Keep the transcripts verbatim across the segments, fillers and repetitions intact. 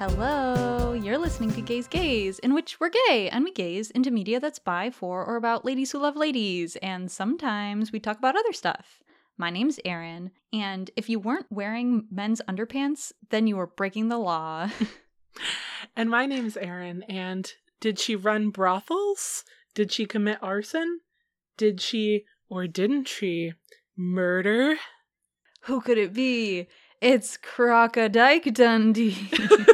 Hello, you're listening to Gaze Gaze, in which we're gay and we gaze into media that's by, for, or about ladies who love ladies, and sometimes we talk about other stuff. My name's Erin, and if you weren't wearing men's underpants, then you were breaking the law. And my name's Erin, and did she run brothels? Did she commit arson? Did she, or didn't she, murder? Who could it be? It's Crocodike Dundee.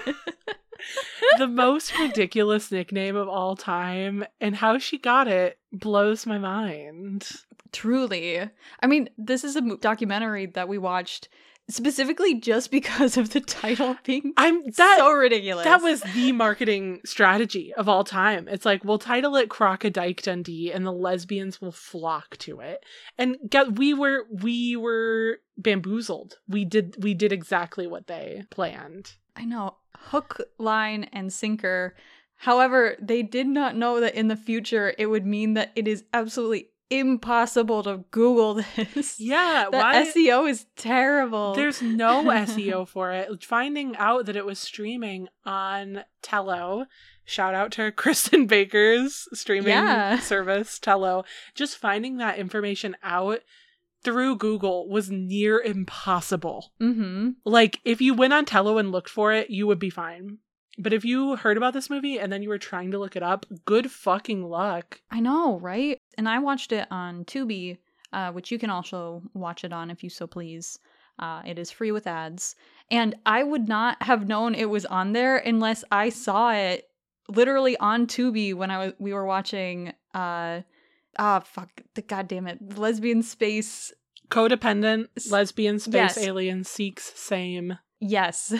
The most ridiculous nickname of all time, and how she got it blows my mind. Truly. I mean, this is a documentary that we watched specifically just because of the title being I'm that, so ridiculous. That was the marketing strategy of all time. It's like, we'll title it Crocodike Dundee and the lesbians will flock to it. And get, we were we were bamboozled. We did we did exactly what they planned. I know. Hook, line, and sinker. However, they did not know that in the future it would mean that it is absolutely impossible to Google this. Yeah, the why? S E O is terrible. There's no S E O for it. Finding out that it was streaming on Tello, shout out to Kristen Baker's streaming yeah. service, Tello. Just finding that information out through Google was near impossible. Mm-hmm. Like, if you went on Tello and looked for it, you would be fine. But if you heard about this movie and then you were trying to look it up, good fucking luck. I know, right? And I watched it on Tubi, uh, which you can also watch it on if you so please. Uh, it is free with ads. And I would not have known it was on there unless I saw it literally on Tubi when I was we were watching uh ah fuck the goddamn it lesbian space Codependent lesbian space yes. alien seeks same. Yes.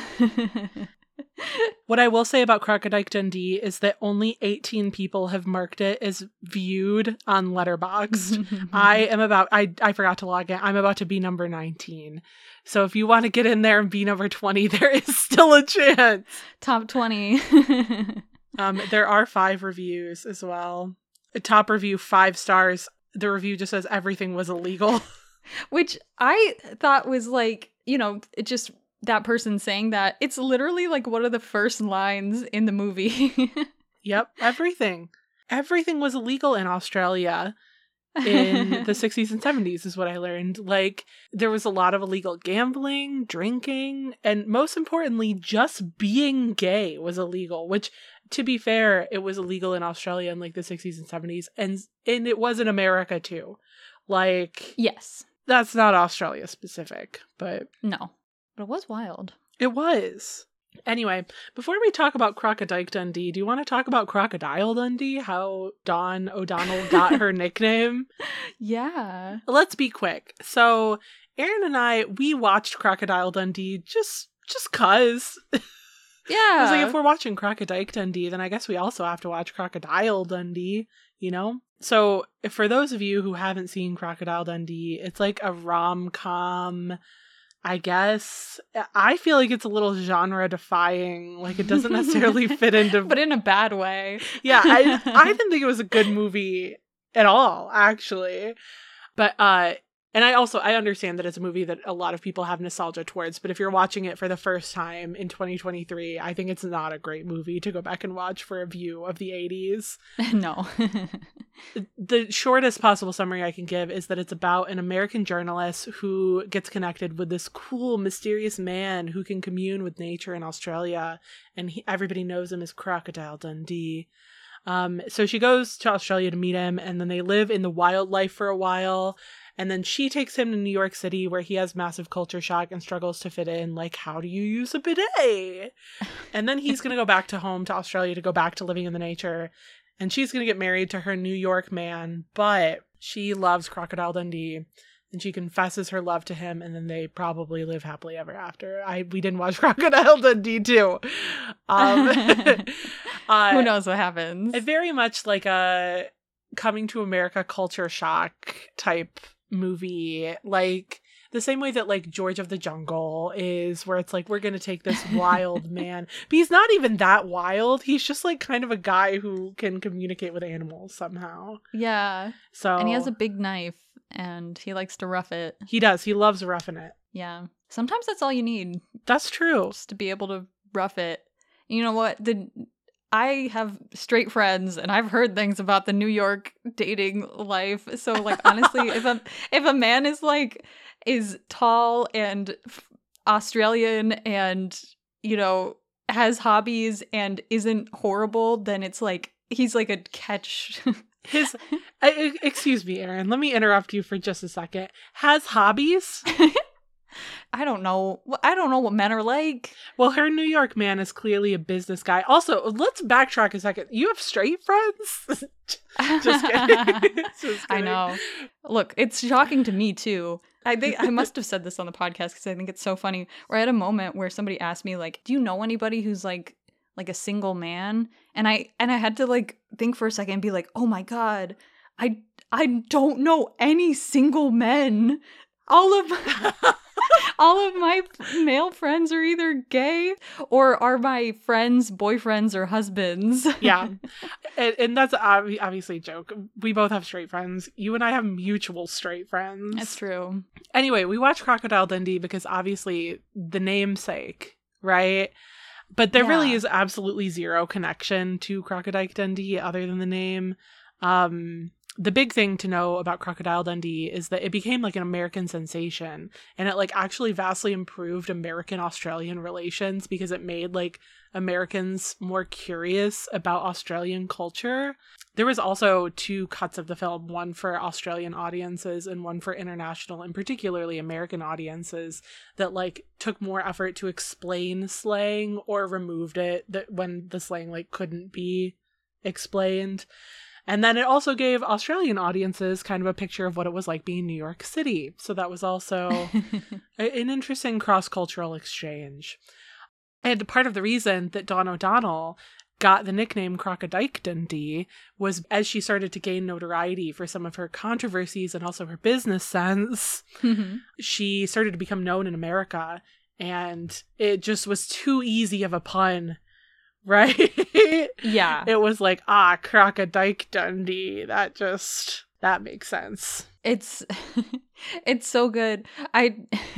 What I will say about Crocodike Dundee is that only eighteen people have marked it as viewed on Letterboxd. I am about, I, I forgot to log in. I'm about to be number nineteen. So if you want to get in there and be number twenty, there is still a chance. Top twenty. um, there are five reviews as well. A top review, five stars. The review just says everything was illegal. Which I thought was like, you know, it just... that person saying that, it's literally like one of the first lines in the movie. Yep, everything. Everything was illegal in Australia in the sixties and seventies is what I learned. Like, there was a lot of illegal gambling, drinking, and most importantly, just being gay was illegal, which, to be fair, it was illegal in Australia in like the sixties and seventies, and, and it was in America too. Like, yes. That's not Australia specific, but... No. But it was wild. It was. Anyway, before we talk about Crocodike Dundee, do you want to talk about Crocodile Dundee? How Dawn O'Donnell got her nickname? Yeah. Let's be quick. So, Erin and I, we watched Crocodile Dundee just just cuz. Yeah. I was like, if we're watching Crocodike Dundee, then I guess we also have to watch Crocodile Dundee, you know? So, for those of you who haven't seen Crocodile Dundee, it's like a rom-com... I guess. I feel like it's a little genre defying. Like, it doesn't necessarily fit into... But in a bad way. Yeah, I, I didn't think it was a good movie at all, actually. But, uh, and I also, I understand that it's a movie that a lot of people have nostalgia towards, but if you're watching it for the first time in twenty twenty-three, I think it's not a great movie to go back and watch for a view of the eighties. No. The shortest possible summary I can give is that it's about an American journalist who gets connected with this cool, mysterious man who can commune with nature in Australia, and he, everybody knows him as Crocodile Dundee. Um, so she goes to Australia to meet him, and then they live in the wildlife for a while, and then she takes him to New York City, where he has massive culture shock and struggles to fit in, like, how do you use a bidet? And then he's going to go back to home to Australia to go back to living in the nature. And she's going to get married to her New York man, but she loves Crocodile Dundee, and she confesses her love to him, and then they probably live happily ever after. I We didn't watch Crocodile Dundee too. Um, uh, Who knows what happens? It's very much like a coming to America culture shock type movie. Like, the same way that, like, George of the Jungle is, where it's like, we're going to take this wild man. But he's not even that wild. He's just, like, kind of a guy who can communicate with animals somehow. Yeah. So, and he has a big knife, and he likes to rough it. He does. He loves roughing it. Yeah. Sometimes that's all you need. That's true. Just to be able to rough it. You know what? The I have straight friends, and I've heard things about the New York dating life. So, like, honestly, if a if a man is like is tall and f- Australian and you know has hobbies and isn't horrible, then it's like he's like a catch. His, I, excuse me, Erin. Let me interrupt you for just a second. Has hobbies? I don't know. I don't know what men are like. Well, her New York man is clearly a business guy. Also, let's backtrack a second. You have straight friends? Just kidding. Just kidding. I know. Look, it's shocking to me too. I think I must have said this on the podcast because I think it's so funny. We're at a moment where somebody asked me, like, "Do you know anybody who's like like a single man?" And I and I had to like think for a second and be like, "Oh my god, I I don't know any single men. All of my, all of my male friends are either gay or are my friends' boyfriends or husbands." Yeah. And, and that's ob- obviously a joke. We both have straight friends. You and I have mutual straight friends. That's true. Anyway, we watch Crocodile Dundee because obviously the namesake, right? But there Yeah. really is absolutely zero connection to Crocodile Dundee other than the name. Um, the big thing to know about Crocodile Dundee is that it became like an American sensation, and it like actually vastly improved American-Australian relations because it made like Americans more curious about Australian culture. There was also two cuts of the film, one for Australian audiences and one for international and particularly American audiences, that like took more effort to explain slang or removed it that when the slang like couldn't be explained. And then it also gave Australian audiences kind of a picture of what it was like being New York City. So that was also a- an interesting cross-cultural exchange. And part of the reason that Dawn O'Donnell got the nickname Crocodike Dundee was as she started to gain notoriety for some of her controversies and also her business sense, she started to become known in America, and it just was too easy of a pun, right? Yeah. It was like, ah, Crocodike Dundee. That just, that makes sense. It's it's so good. I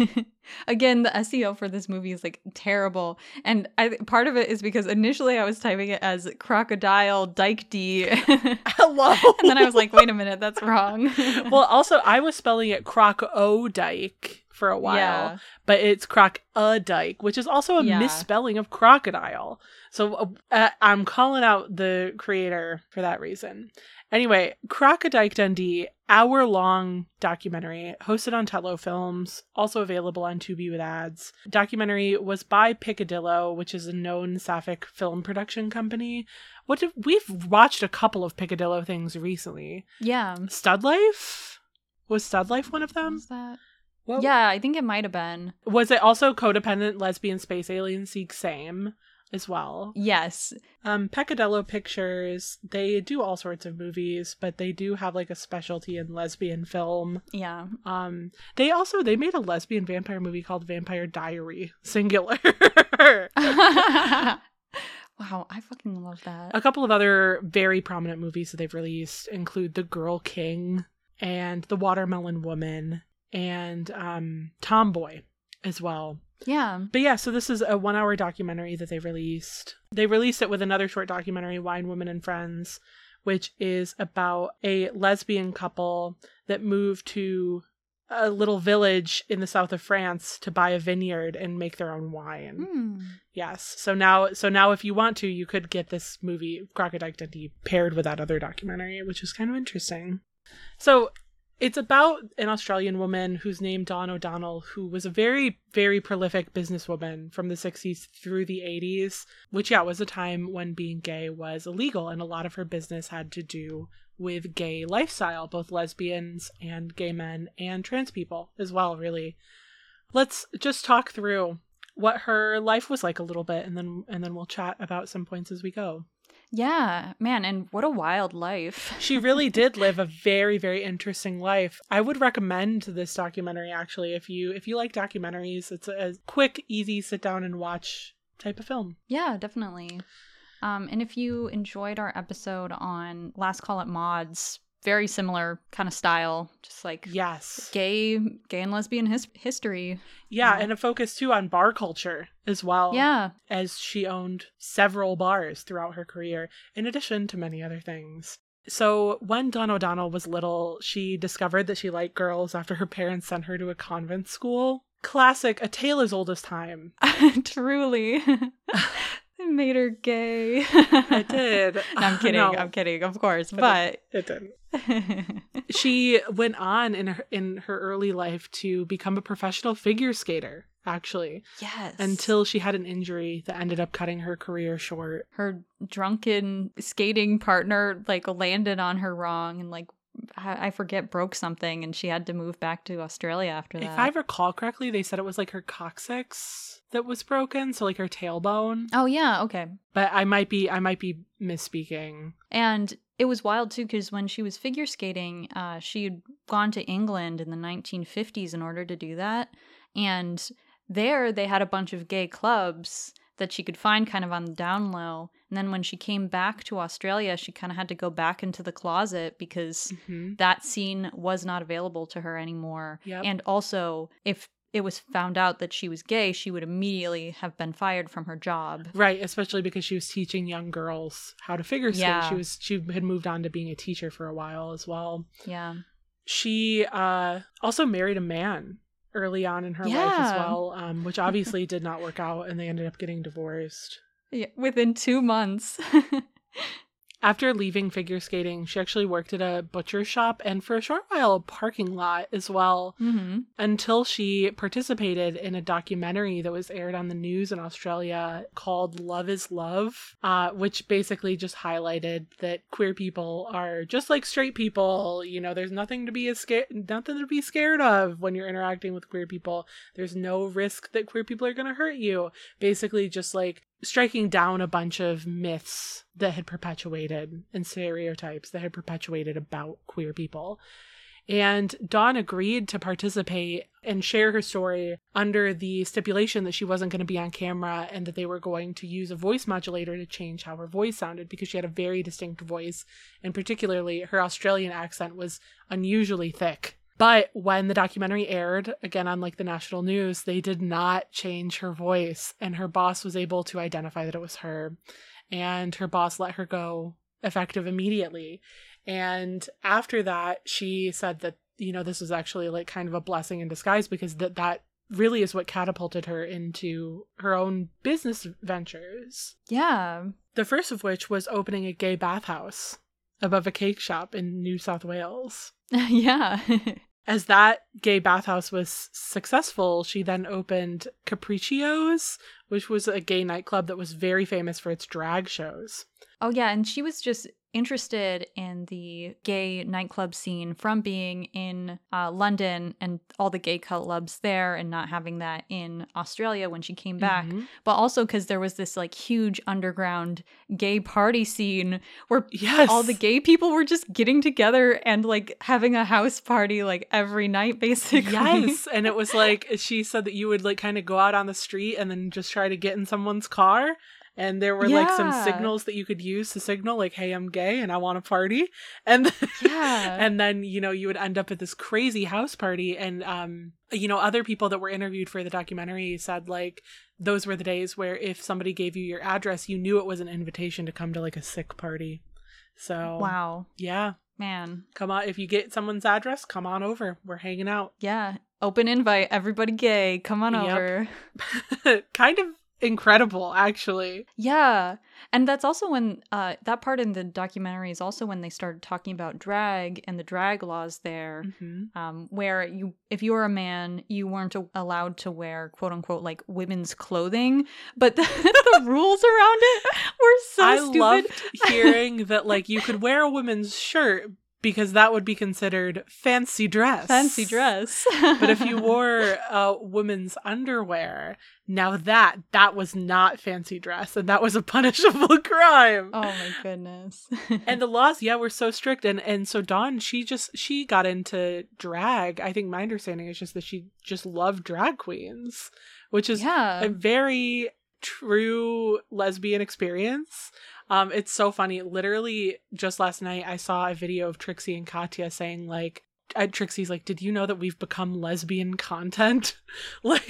again, the S E O for this movie is like terrible, and I part of it is because initially I was typing it as Crocodile Dyke D. Hello. And then I was like, wait a minute, that's wrong. Well, also I was spelling it Croc-o-dike for a while, Yeah. but it's Croc-a-dike, which is also a Yeah. misspelling of crocodile. So uh, I'm calling out the creator for that reason. Anyway, Crocodike Dundee, hour-long documentary hosted on Tello Films, also available on Tubi with ads. Documentary was by Picadillo, which is a known Sapphic film production company. What did, we've watched a couple of Picadillo things recently. Yeah. Stud Life? Was Stud Life one of them? Was that? What? Yeah, I think it might have been. Was it also Codependent Lesbian Space Alien Seek Same as well? Yes. Um, Peccadillo Pictures, they do all sorts of movies, but they do have like a specialty in lesbian film. Yeah. Um, they also, they made a lesbian vampire movie called Vampire Diary, singular. Wow, I fucking love that. A couple of other very prominent movies that they've released include The Girl King and The Watermelon Woman and um, Tomboy as well. Yeah. But yeah, so this is a one hour documentary that they released. They released it with another short documentary, Wine, Women, and Friends, which is about a lesbian couple that moved to a little village in the south of France to buy a vineyard and make their own wine. Hmm. Yes. So now, so now if you want to, you could get this movie, Crocodile Dundee, paired with that other documentary, which is kind of interesting. So it's about an Australian woman who's named Dawn O'Donnell, who was a very, very prolific businesswoman from the sixties through the eighties, which, yeah, was a time when being gay was illegal, and a lot of her business had to do with gay lifestyle, both lesbians and gay men and trans people as well, really. Let's just talk through what her life was like a little bit, and then and then we'll chat about some points as we go. Yeah, man, and what a wild life. She really did live a very, very interesting life. I would recommend this documentary, actually, if you if you like documentaries. It's a quick, easy, sit down and watch type of film. Yeah, definitely. Um, and if you enjoyed our episode on Last Call at Mods very similar kind of style, just like yes, gay, gay and lesbian his- history. Yeah, Yeah. and a focus too on bar culture as well. Yeah. As she owned several bars throughout her career, in addition to many other things. So when Dawn O'Donnell was little, she discovered that she liked girls after her parents sent her to a convent school. Classic, a tale as old as time. Truly. It made her gay. It did. No, I'm kidding. No. I'm kidding, of course. It But It didn't. She went on in her, in her early life to become a professional figure skater, actually. yes. Until she had an injury that ended up cutting her career short. her drunken skating partner like landed on her wrong and like I I forget broke something and she had to move back to Australia after that. If I recall correctly, they said it was like her coccyx that was broken, so like her tailbone. Oh yeah, okay. But I might be I might be misspeaking. And it was wild too because when she was figure skating, uh, she had gone to England in the nineteen fifties in order to do that. And there they had a bunch of gay clubs that she could find kind of on the down low. And then when she came back to Australia, she kind of had to go back into the closet because Mm-hmm. that scene was not available to her anymore. Yep. And also, if it was found out that she was gay, she would immediately have been fired from her job. Right, especially because she was teaching young girls how to figure skate. Yeah. She was she had moved on to being a teacher for a while as well. Yeah. She uh, also married a man early on in her life as Yeah. well, um, which obviously did not work out, and they ended up getting divorced. Yeah, within two months. After leaving figure skating, she actually worked at a butcher shop and for a short while a parking lot as well, hmm until she participated in a documentary that was aired on the news in Australia called Love is Love, uh, which basically just highlighted that queer people are just like straight people. You know, there's nothing to be a sca- nothing to be scared of when you're interacting with queer people. There's no risk that queer people are going to hurt you. Basically just like striking down a bunch of myths that had perpetuated and stereotypes that had perpetuated about queer people. And Dawn agreed to participate and share her story under the stipulation that she wasn't going to be on camera and that they were going to use a voice modulator to change how her voice sounded because she had a very distinct voice, and particularly her Australian accent was unusually thick. But when the documentary aired, again on like the national news, they did not change her voice, and her boss was able to identify that it was her, and her boss let her go effective immediately. And after that, she said that, you know, this was actually like kind of a blessing in disguise because that that really is what catapulted her into her own business ventures. Yeah. The first of which was opening a gay bathhouse above a cake shop in New South Wales. Yeah. As that gay bathhouse was successful, she then opened Capriccio's, which was a gay nightclub that was very famous for its drag shows. Oh, yeah. And she was just interested in the gay nightclub scene from being in uh, London and all the gay clubs there and not having that in Australia when she came back. Mhm. But also because there was this like huge underground gay party scene where Yes. all the gay people were just getting together and like having a house party like every night, basically. Yes. And it was like, she said that you would like kind of go out on the street and then just try to get in someone's car. And there were like some Yeah. signals that you could use to signal like, hey, I'm gay and I want to party. And then, Yeah. and then, you know, you would end up at this crazy house party. And, um, you know, other people that were interviewed for the documentary said like, those were the days where if somebody gave you your address, you knew it was an invitation to come to like a sick party. So, Wow. yeah, Man. come on. If you get someone's address, come on over. We're hanging out. Yeah. Open invite. Everybody gay. Come on Yep. over. Kind of incredible, actually. Yeah. And that's also when uh, that part in the documentary is also when they started talking about drag and the drag laws there, Mm-hmm. um, where you, if you were a man, you weren't a- allowed to wear quote unquote like women's clothing, but the, the rules around it were so I stupid. loved hearing that like you could wear a woman's shirt because that would be considered fancy dress. Fancy dress. But if you wore a woman's underwear, now that that was not fancy dress and that was a punishable crime. Oh my goodness. And the laws, yeah, were so strict. And and so Dawn, she just she got into drag. I think my understanding is just that she just loved drag queens, which is yeah. a very true lesbian experience. Um, it's so funny. Literally, just last night, I saw a video of Trixie and Katya saying, like, uh, Trixie's like, did you know that we've become lesbian content? Like,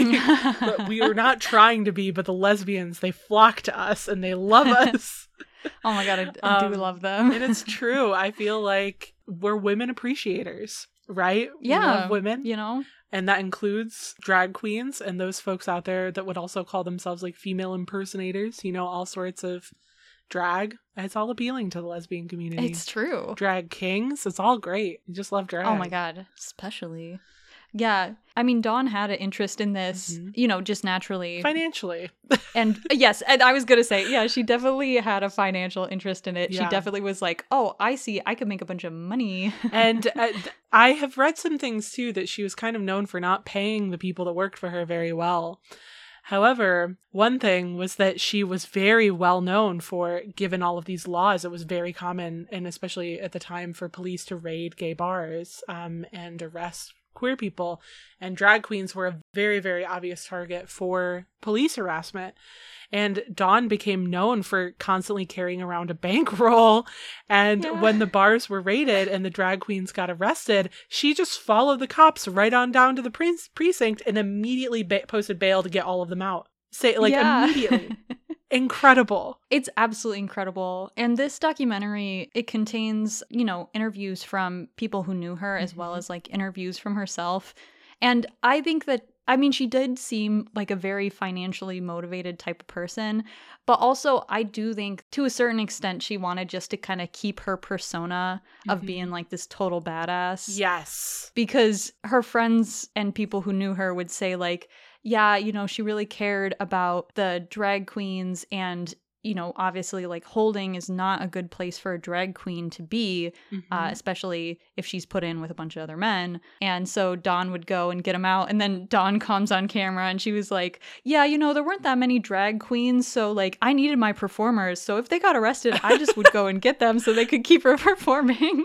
we are not trying to be, but the lesbians, they flock to us and they love us. Oh my god, I, I um, do love them. And it's true. I feel like we're women appreciators, right? Yeah. We love women. You know? And that includes drag queens and those folks out there that would also call themselves like female impersonators, you know, all sorts of drag. It's all appealing to the lesbian community. It's true. Drag kings. It's all great. You just love drag. Oh my god. Especially. Yeah. I mean, Dawn had an interest in this, mm-hmm. you know, just naturally. Financially. And yes, and I was going to say, yeah, she definitely had a financial interest in it. Yeah. She definitely was like, oh, I see. I could make a bunch of money. And uh, I have read some things, too, that she was kind of known for not paying the people that worked for her very well. However, one thing was that she was very well known for, given all of these laws, it was very common, and especially at the time, for police to raid gay bars um, and arrest queer people, and drag queens were a very, very obvious target for police harassment. And Dawn became known for constantly carrying around a bankroll. And yeah. when the bars were raided and the drag queens got arrested, she just followed the cops right on down to the pre- precinct and immediately ba- posted bail to get all of them out. Say like yeah. immediately. Incredible. It's absolutely incredible. And this documentary, it contains, you know, interviews from people who knew her, mm-hmm. as well as like interviews from herself. And I think that, I mean, she did seem like a very financially motivated type of person, but also I do think to a certain extent she wanted just to kind of keep her persona of mm-hmm. being like this total badass. Yes. Because her friends and people who knew her would say like, yeah, you know, she really cared about the drag queens and, you know, obviously like holding is not a good place for a drag queen to be, mm-hmm. uh, especially if she's put in with a bunch of other men. And so Dawn would go and get them out. And then Dawn comes on camera and she was like, yeah, you know, there weren't that many drag queens. So like I needed my performers. So if they got arrested, I just would go and get them so they could keep her performing.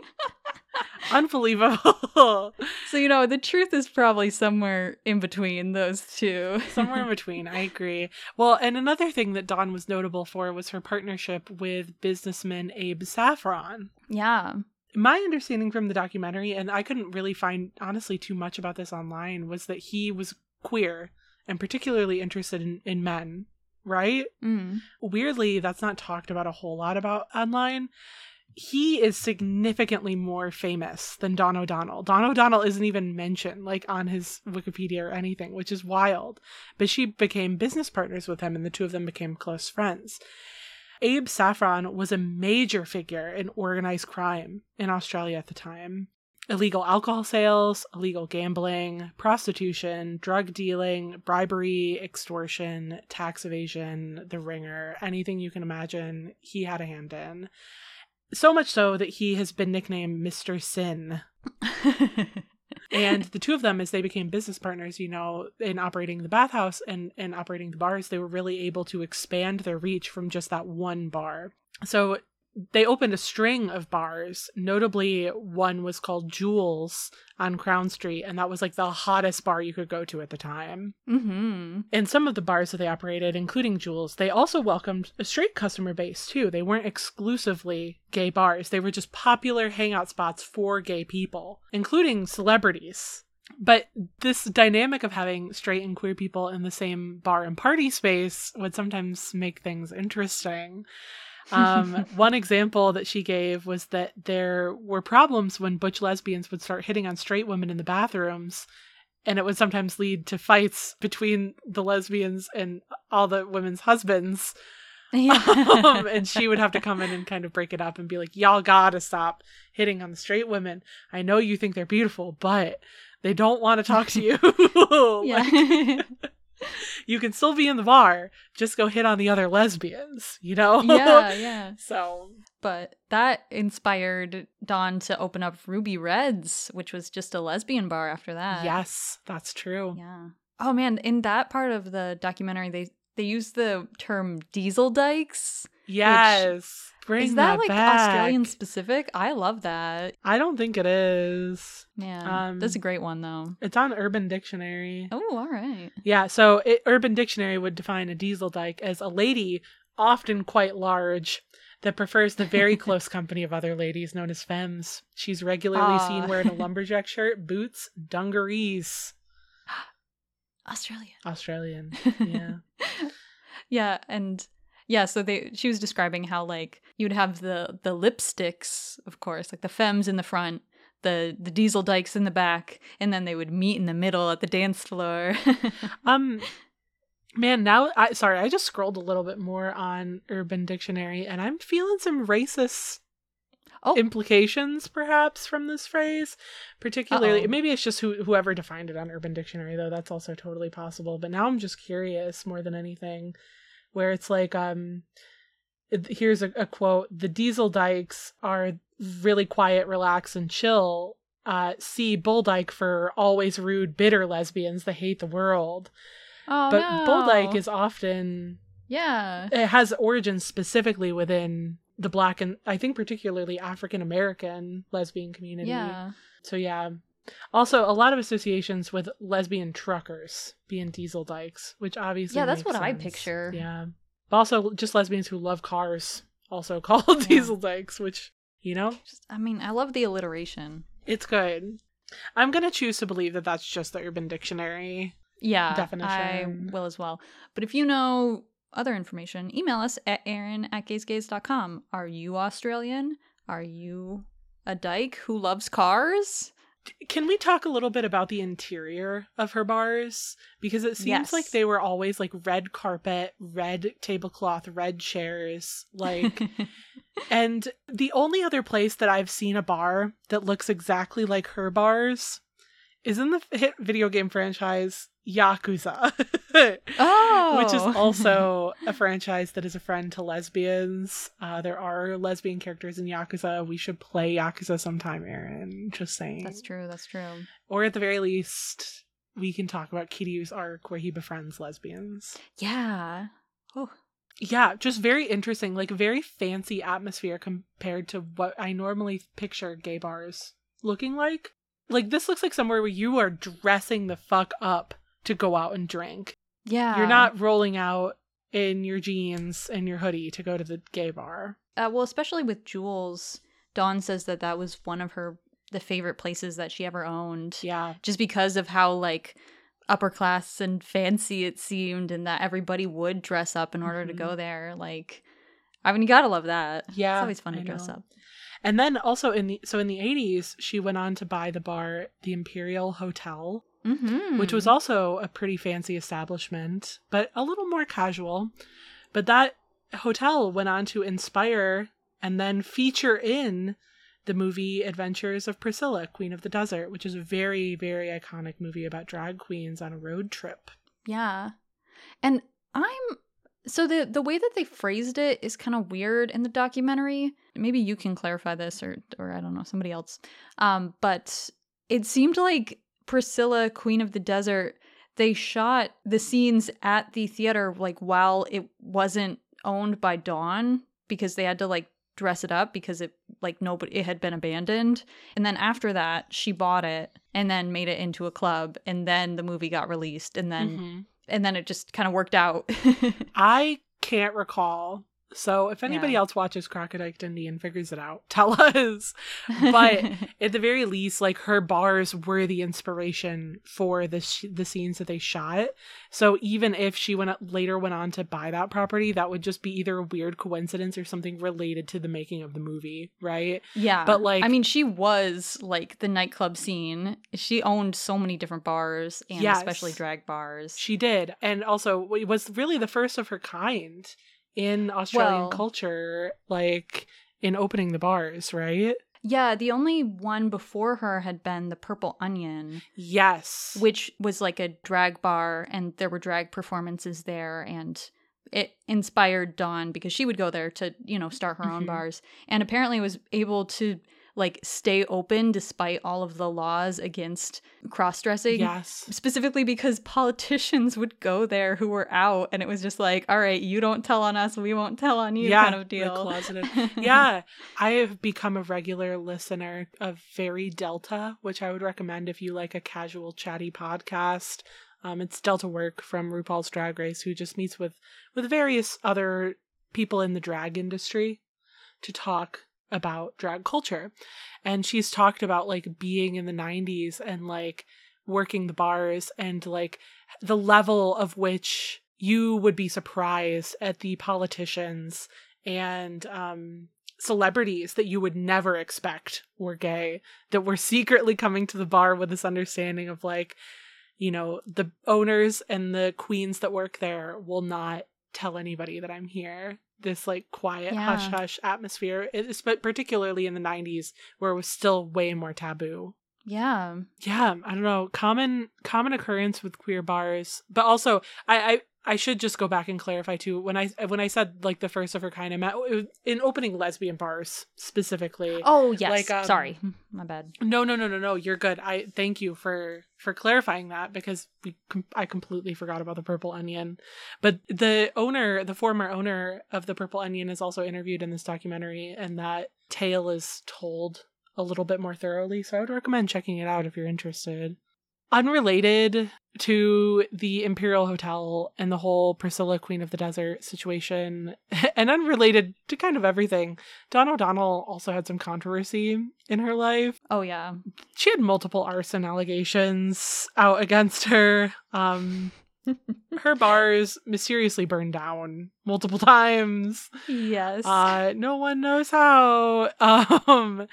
Unbelievable. So, you know, the truth is probably somewhere in between those two. Somewhere in between, I agree. Well, and another thing that Dawn was notable for was her partnership with businessman Abe Saffron. Yeah. My understanding from the documentary, and I couldn't really find, honestly, too much about this online, was that he was queer and particularly interested in, in men, right? Mm. Weirdly, that's not talked about a whole lot about online. He is significantly more famous than Dawn O'Donnell. Dawn O'Donnell isn't even mentioned like on his Wikipedia or anything, which is wild. But she became business partners with him and the two of them became close friends. Abe Saffron was a major figure in organized crime in Australia at the time. Illegal alcohol sales, illegal gambling, prostitution, drug dealing, bribery, extortion, tax evasion, the ringer, anything you can imagine, he had a hand in. So much so that he has been nicknamed Mister Sin. And the two of them, as they became business partners, you know, in operating the bathhouse and, and operating the bars, they were really able to expand their reach from just that one bar. So they opened a string of bars. Notably, one was called Jules on Crown Street, and that was like the hottest bar you could go to at the time. Mm-hmm. And some of the bars that they operated, including Jules, they also welcomed a straight customer base too. They weren't exclusively gay bars. They were just popular hangout spots for gay people, including celebrities. But this dynamic of having straight and queer people in the same bar and party space would sometimes make things interesting. um, one example that she gave was that there were problems when butch lesbians would start hitting on straight women in the bathrooms, and it would sometimes lead to fights between the lesbians and all the women's husbands. Yeah. um, and she would have to come in and kind of break it up and be like, y'all gotta stop hitting on the straight women. I know you think they're beautiful, but they don't want to talk to you. Yeah. Like, you can still be in the bar, just go hit on the other lesbians, you know? Yeah, yeah. So, but that inspired Dawn to open up Ruby Reds, which was just a lesbian bar after that. Yes, that's true. Yeah. Oh man, in that part of the documentary, they they use the term diesel dykes. Yes. Bring is that, that like back. Australian specific? I love that. I don't think it is. Man, um, that's a great one though. It's on Urban Dictionary. Oh, all right. Yeah, so it, Urban Dictionary would define a diesel dyke as a lady often quite large, that prefers the very close company of other ladies known as femmes. She's regularly Aw. seen wearing a lumberjack shirt, boots, dungarees. Australian. Australian, yeah. Yeah, and yeah, so they she was describing how like you'd have the the lipsticks, of course, like the femmes in the front, the the diesel dykes in the back, and then they would meet in the middle at the dance floor. um Man, now I sorry, I just scrolled a little bit more on Urban Dictionary and I'm feeling some racist Oh. implications perhaps from this phrase. Particularly, Uh-oh. maybe it's just who, whoever defined it on Urban Dictionary, though. That's also totally possible. But now I'm just curious more than anything, where it's like, um, it- here's a, a quote: "The diesel dykes are really quiet, relaxed, and chill. Uh, see Bull Dyke for always rude, bitter lesbians that hate the world." Oh But no. Bull Dyke is often, Yeah. it has origins specifically within the Black and I think particularly African American lesbian community. Yeah. So yeah. Also, a lot of associations with lesbian truckers being diesel dykes, which obviously Yeah, that's makes what I sense. picture. Yeah. But also just lesbians who love cars, also called diesel dykes, which, you know, Just, I mean, I love the alliteration. it's good. I'm going to choose to believe that that's just the Urban Dictionary. Yeah, Definition. I will as well. But if you know other information, email us at Erin at gaysgays dot com. Are you Australian? Are you a dyke who loves cars? Can we talk a little bit about the interior of her bars? Because it seems Yes. like they were always like red carpet, red tablecloth, red chairs. Like, and the only other place that I've seen a bar that looks exactly like her bars is in the hit video game franchise Yakuza. Oh! Which is also a franchise that is a friend to lesbians. Uh, there are lesbian characters in Yakuza. We should play Yakuza sometime, Erin. Just saying. That's true, that's true. Or at the very least, we can talk about Kiryu's arc where he befriends lesbians. Yeah. Oh. Yeah, just very interesting. Like, very fancy atmosphere compared to what I normally picture gay bars looking like. Like, this looks like somewhere where you are dressing the fuck up to go out and drink. Yeah. You're not rolling out in your jeans and your hoodie to go to the gay bar. Uh, well, especially with Jules, Dawn says that that was one of her the favorite places that she ever owned. Yeah. Just because of how like upper class and fancy it seemed, and that everybody would dress up in order Mhm. to go there. Like, I mean, you gotta love that. Yeah, It's always fun to I dress know. up. And then also in the so in the eighties, she went on to buy the bar, the Imperial Hotel, Mm-hmm. which was also a pretty fancy establishment, but a little more casual. But that hotel went on to inspire and then feature in the movie Adventures of Priscilla, Queen of the Desert, which is a very, very iconic movie about drag queens on a road trip. Yeah. And I'm so the the way that they phrased it is kind of weird in the documentary. Maybe you can clarify this, or or I don't know, somebody else. Um, but it seemed like Priscilla, Queen of the Desert, they shot the scenes at the theater like while it wasn't owned by Dawn, because they had to like dress it up because it like nobody it had been abandoned. And then after that, she bought it and then made it into a club, and then the movie got released, and then Mhm. and then it just kind of worked out. I can't recall. So if anybody Yeah. else watches Crocodile Dundee and figures it out, tell us. But at the very least, like, her bars were the inspiration for the sh- the scenes that they shot. So even if she went later went on to buy that property, that would just be either a weird coincidence or something related to the making of the movie, right? Yeah. But, like- I mean, she was like the nightclub scene. She owned so many different bars, and Yes. especially drag bars. She did, and also it was really the first of her kind in Australian Well- culture, like in opening the bars, right? Yeah, the only one before her had been the Purple Onion, Yes. which was like a drag bar, and there were drag performances there, and it inspired Dawn because she would go there to, you know, start her own Mhm. bars, and apparently was able to like stay open despite all of the laws against cross-dressing. Yes. Specifically because politicians would go there who were out, and it was just like, all right, you don't tell on us, we won't tell on you, Yeah, kind of the deal. closeted. Yeah, I have become a regular listener of Very Delta, which I would recommend if you like a casual, chatty podcast. Um, it's Delta Work from RuPaul's Drag Race, who just meets with with various other people in the drag industry to talk about drag culture. And she's talked about like being in the nineties and like working the bars and like the level of which you would be surprised at the politicians and um, celebrities that you would never expect were gay, that were secretly coming to the bar with this understanding of like, you know, the owners and the queens that work there will not tell anybody that I'm here. This like quiet Yeah. hush hush atmosphere, it's, but particularly in the nineties where it was still way more taboo. Yeah. Yeah, I don't know. Common common occurrence with queer bars, but also I, I I should just go back and clarify too. When I when I said like the first of her kind, I meant in opening lesbian bars specifically. Oh yes. Like, um, Sorry, my bad. No, no, no, no, no. You're good. I thank you for for clarifying that because we com- I completely forgot about the Purple Onion. But the owner, the former owner of the Purple Onion, is also interviewed in this documentary, and that tale is told a little bit more thoroughly. So I would recommend checking it out if you're interested. Unrelated to the Imperial Hotel and the whole Priscilla Queen of the Desert situation, and unrelated to kind of everything, Dawn O'Donnell also had some controversy in her life. Oh yeah. She had multiple arson allegations out against her. Um, her bars mysteriously burned down multiple times. Yes. Uh, no one knows how. Um,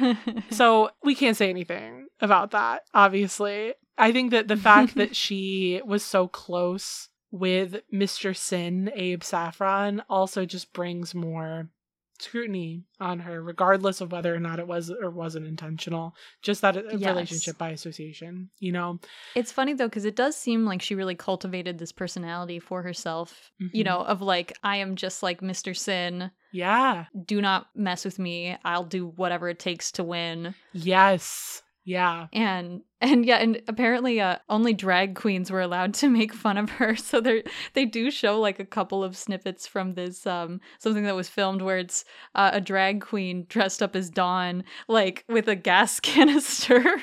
so we can't say anything about that, obviously. I think that the fact that she was so close with Mister Sin, Abe Saffron, also just brings more scrutiny on her, regardless of whether or not it was or wasn't intentional. Just that Yes. relationship by association, you know? It's funny though, because it does seem like she really cultivated this personality for herself, Mhm. you know, of like, I am just like Mister Sin. Yeah. Do not mess with me. I'll do whatever it takes to win. Yes. Yeah. And and yeah, and apparently uh, only drag queens were allowed to make fun of her. So they they do show like a couple of snippets from this um something that was filmed where it's uh, a drag queen dressed up as Dawn, like with a gas canister,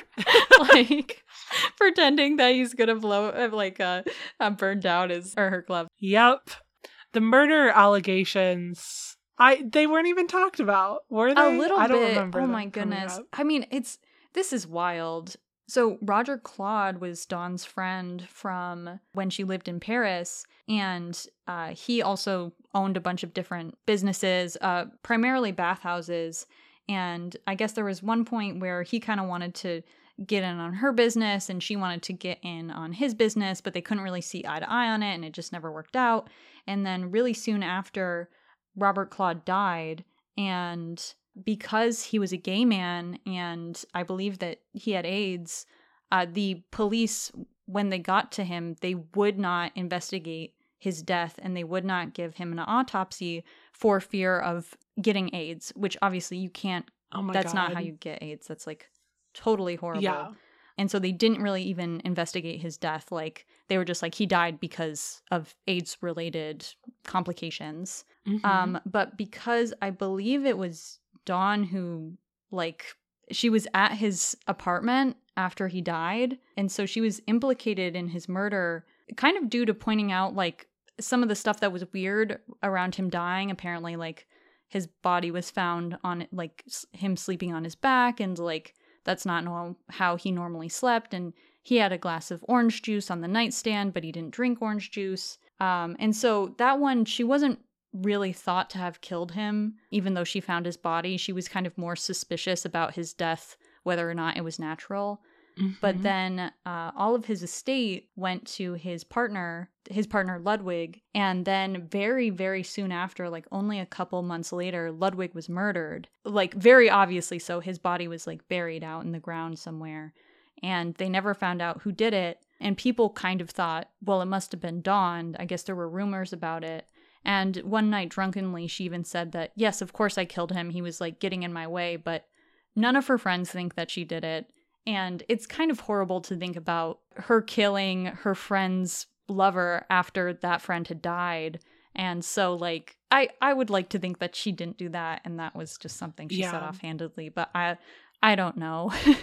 like pretending that he's gonna blow uh, like uh, uh burn down his or her glove. Yep. The murder allegations, I they weren't even talked about, were they? A little I don't bit. remember. Oh them my coming goodness. up. I mean, it's this is wild. So Roger Claude was Dawn's friend from when she lived in Paris, and uh, he also owned a bunch of different businesses, uh, primarily bathhouses. And I guess there was one point where he kind of wanted to get in on her business, and she wanted to get in on his business, but they couldn't really see eye to eye on it, and it just never worked out. And then really soon after, Robert Claude died, and because he was a gay man and I believe that he had AIDS, uh, the police, when they got to him, they would not investigate his death and they would not give him an autopsy for fear of getting AIDS, which obviously you can't. Oh my that's God. not how you get AIDS. That's like totally horrible. Yeah. And so they didn't really even investigate his death. Like they were just like, he died because of AIDS related complications. Mm-hmm. Um, but because I believe it was Dawn who, like, she was at his apartment after he died, and so she was implicated in his murder, kind of due to pointing out, like, some of the stuff that was weird around him dying. Apparently, like, his body was found on, like, him sleeping on his back, and, like, that's not normal how he normally slept, and he had a glass of orange juice on the nightstand, but he didn't drink orange juice. Um, and so that one, she wasn't really thought to have killed him, even though she found his body. She was kind of more suspicious about his death, whether or not it was natural. Mm-hmm. But then uh, all of his estate went to his partner, his partner Ludwig, and then very, very soon after, like only a couple months later, Ludwig was murdered. Like very obviously so. His body was like buried out in the ground somewhere, and they never found out who did it. And people kind of thought, well, it must have been Dawn. I guess there were rumors about it. And one night, drunkenly, she even said that, yes, of course I killed him. He was, like, getting in my way. But none of her friends think that she did it. And it's kind of horrible to think about her killing her friend's lover after that friend had died. And so, like, I, I would like to think that she didn't do that. And that was just something she Yeah. said offhandedly. But I, I don't know.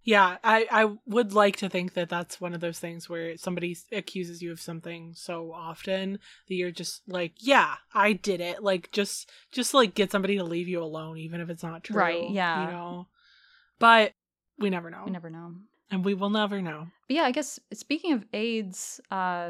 Yeah, I, I would like to think that that's one of those things where somebody accuses you of something so often that you're just like, yeah, I did it. Like, just, just like get somebody to leave you alone, even if it's not true. Right, yeah. You know? But we never know. We never know. And we will never know. But yeah, I guess speaking of AIDS, uh,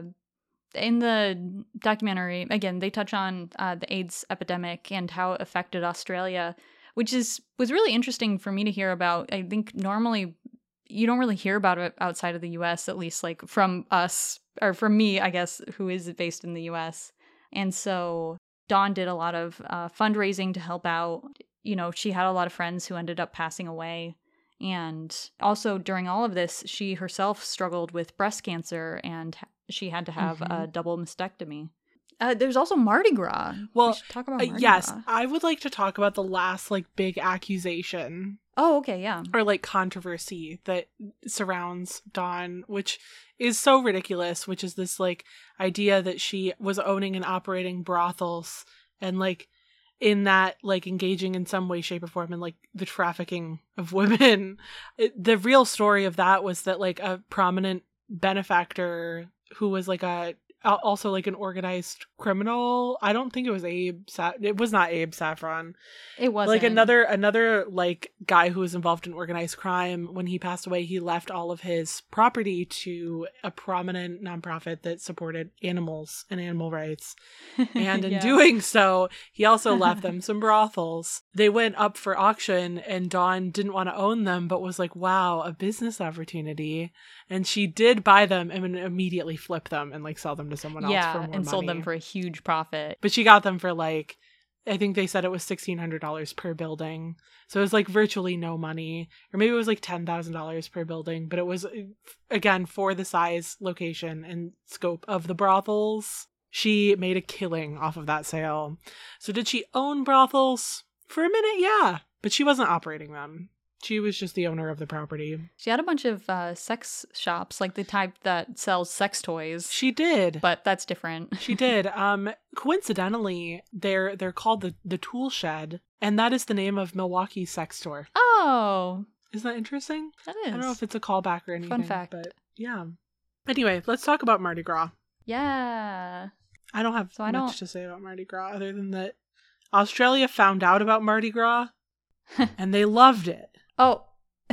in the documentary, again, they touch on uh, the AIDS epidemic and how it affected Australia, which is was really interesting for me to hear about. I think normally you don't really hear about it outside of the U S, at least like from us, or from me, I guess, who is based in the U S. And so Dawn did a lot of uh, fundraising to help out. You know, she had a lot of friends who ended up passing away. And also during all of this, she herself struggled with breast cancer and she had to have mm-hmm. a double mastectomy. Uh, there's also Mardi Gras. Well, we should talk about Mardi uh, yes, Gras. I would like to talk about the last like big accusation. Oh, okay, yeah. Or like controversy that surrounds Dawn, which is so ridiculous, which is this like idea that she was owning and operating brothels and like in that like engaging in some way, shape, or form in like the trafficking of women. It, the real story of that was that like a prominent benefactor who was like a also like an organized criminal. I don't think it was Abe. Sa- it was not Abe Saffron. It wasn't. Like another another like guy who was involved in organized crime. When he passed away, he left all of his property to a prominent nonprofit that supported animals and animal rights. And in yeah. doing so, he also left them some brothels. They went up for auction, and Dawn didn't want to own them, but was like, "Wow, a business opportunity." And she did buy them and immediately flip them and like sell them to someone else yeah, for more money. and sold them for a huge profit. But she got them for like, I think they said it was sixteen hundred dollars per building. So it was like virtually no money. Or maybe it was like ten thousand dollars per building. But it was, again, for the size, location, and scope of the brothels. She made a killing off of that sale. So did she own brothels? For a minute, yeah. But she wasn't operating them. She was just the owner of the property. She had a bunch of uh, sex shops, like the type that sells sex toys. She did. But that's different. She did. Um, coincidentally, they're they're called the, the Tool Shed, and that is the name of Milwaukee's sex store. Oh. Isn't that interesting? That is. I don't know if it's a callback or anything. Fun fact. But yeah. Anyway, let's talk about Mardi Gras. Yeah. I don't have so much I don't... to say about Mardi Gras other than that Australia found out about Mardi Gras and they loved it. Oh,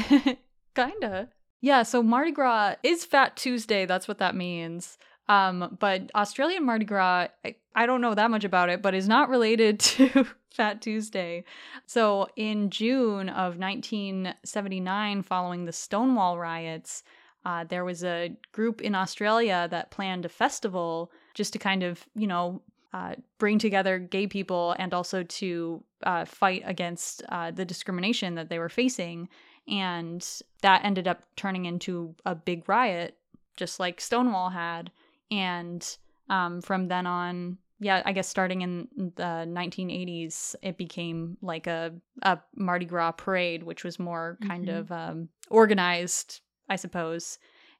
kinda. Yeah, so Mardi Gras is Fat Tuesday. That's what that means. Um, but Australian Mardi Gras, I, I don't know that much about it, but is not related to Fat Tuesday. So in June of nineteen seventy-nine, following the Stonewall riots, uh, there was a group in Australia that planned a festival just to kind of, you know, uh, bring together gay people and also to uh, fight against uh, the discrimination that they were facing. And that ended up turning into a big riot, just like Stonewall had. And um, from then on, yeah, I guess starting in the nineteen eighties, it became like a, a Mardi Gras parade, which was more kind mm-hmm. of um, organized, I suppose.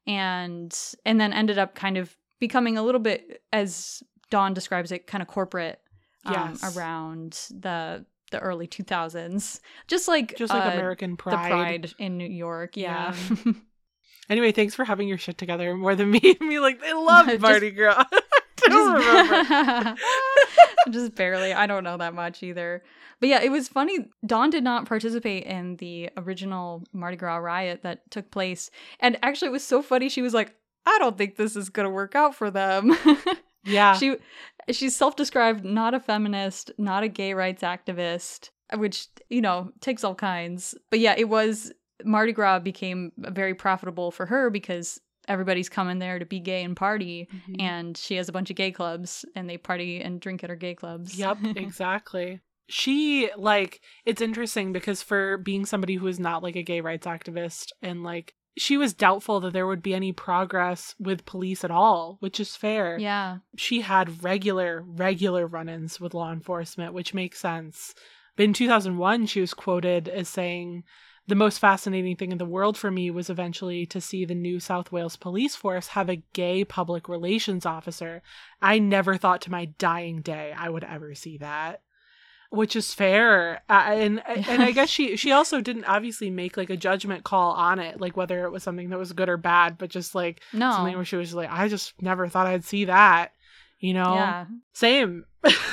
And and then ended up kind of becoming a little bit, as Dawn describes it, kind of corporate um, yes. around the the early two thousands. Just like just like uh, American Pride. The Pride in New York, yeah. yeah. Anyway, thanks for having your shit together more than me. Me, like, they love just, Mardi Gras. I don't just, remember. Just barely. I don't know that much either. But yeah, it was funny. Dawn did not participate in the original Mardi Gras riot that took place. And actually, it was so funny. She was like, I don't think this is going to work out for them. Yeah. She She's self-described not a feminist, not a gay rights activist, which, you know, takes all kinds. But yeah, it was, Mardi Gras became very profitable for her because everybody's coming there to be gay and party. Mm-hmm. And she has a bunch of gay clubs and they party and drink at her gay clubs. Yep, exactly. She, like, it's interesting because for being somebody who is not like a gay rights activist and like, she was doubtful that there would be any progress with police at all, which is fair. Yeah. She had regular, regular run-ins with law enforcement, which makes sense. But in two thousand one, she was quoted as saying, "The most fascinating thing in the world for me was eventually to see the New South Wales Police Force have a gay public relations officer. I never thought to my dying day I would ever see that." Which is fair. Uh, and and I guess she, she also didn't obviously make like a judgment call on it, like whether it was something that was good or bad, but just like No. something where she was like, I just never thought I'd see that, you know? Yeah. Same.